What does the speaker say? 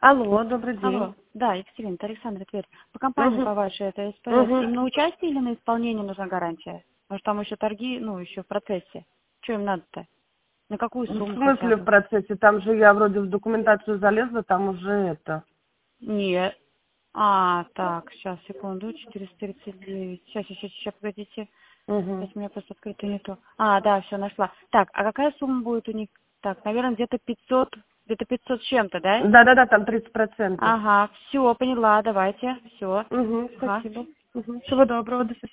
Алло, добрый Алло. день. Да, Екатерина, это Александра Тверь. По компании Угу. по вашей, это СПС. Угу. Им на участие или на исполнение нужна гарантия? Потому что там еще торги, еще в процессе. Что им надо-то? На какую В сумму хотя смысле в бы? процессе? Там же я вроде в документацию залезла, там уже это. Нет. Так, сейчас, секунду, 439. Сейчас, погодите. Угу. Сейчас у меня просто открыто не то. Да, все, нашла. Так, а какая сумма будет у них? Так, наверное, где-то 500 с чем-то, да? Да-да-да, там 30%. Ага, все, поняла, давайте, все. Угу, Ага. спасибо. Угу. Всего доброго, до свидания.